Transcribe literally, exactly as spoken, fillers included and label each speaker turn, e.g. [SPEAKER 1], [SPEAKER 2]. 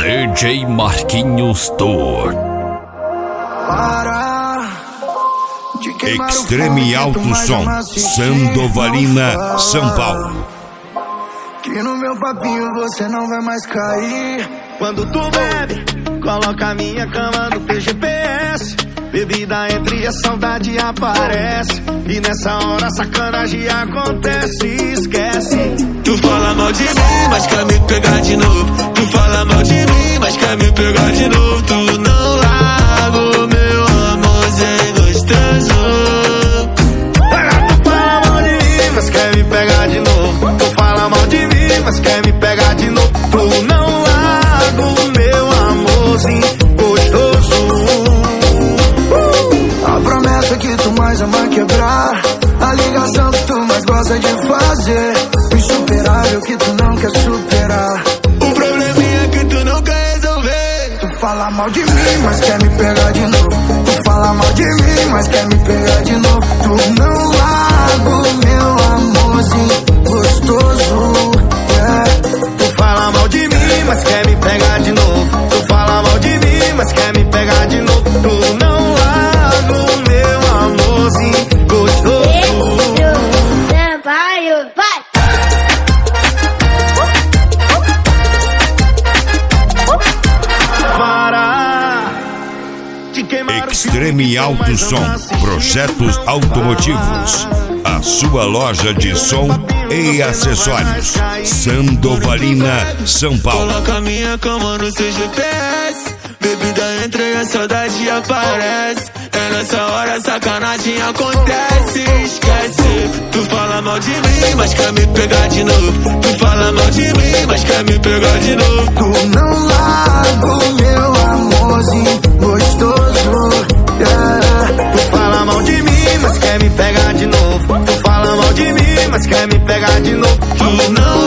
[SPEAKER 1] D J Marquinhos Tour.
[SPEAKER 2] Extreme Alto Som, Sandovalina, São Paulo.
[SPEAKER 3] Que no meu papinho você não vai mais cair. Quando tu bebe, coloca a minha cama no teu G P S. Bebida entre a saudade aparece. E nessa hora a sacanagem acontece. Esquece.
[SPEAKER 4] Tu fala mal de mim, mas quer me pegar de novo. Tu fala mal de mim, mas quer me pegar de novo. Tu não larga, meu amorzinho gostoso.
[SPEAKER 3] Tu fala mal de mim, mas quer me pegar de novo. Tu fala mal de mim, mas quer me pegar de novo. Tu não larga, meu amorzinho gostoso. A promessa que tu mais ama quebrar, a ligação que tu mais gosta de fazer, o insuperável que tu não quer superar,
[SPEAKER 4] o probleminha que tu não quer resolver.
[SPEAKER 3] Tu fala mal de mim, mas quer me pegar de novo. Tu fala mal de mim, mas quer me pegar de novo. Tu não larga, meu amorzinho gostoso. É. Tu fala mal de mim, mas quer me pegar de novo. Tu fala mal de mim, mas quer me pegar de novo. Tu não larga, meu amorzinho gostoso.
[SPEAKER 2] Extreme Alto Som, projetos automotivos. A sua loja de som e acessórios. Sandovalina, São Paulo.
[SPEAKER 4] Coloca minha cama no seu G P S. Bebida entra e a saudade aparece. É nessa hora a sacanagem acontece. Esquece. Tu fala mal de mim, mas quer me pegar de novo. Tu fala mal de mim, mas quer me pegar de novo.
[SPEAKER 3] Tu não larga, meu amorzinho gostoso. Yeah. Tu fala mal de mim, mas quer me pegar de novo. Tu fala mal de mim, mas quer me pegar de novo.
[SPEAKER 4] Tu não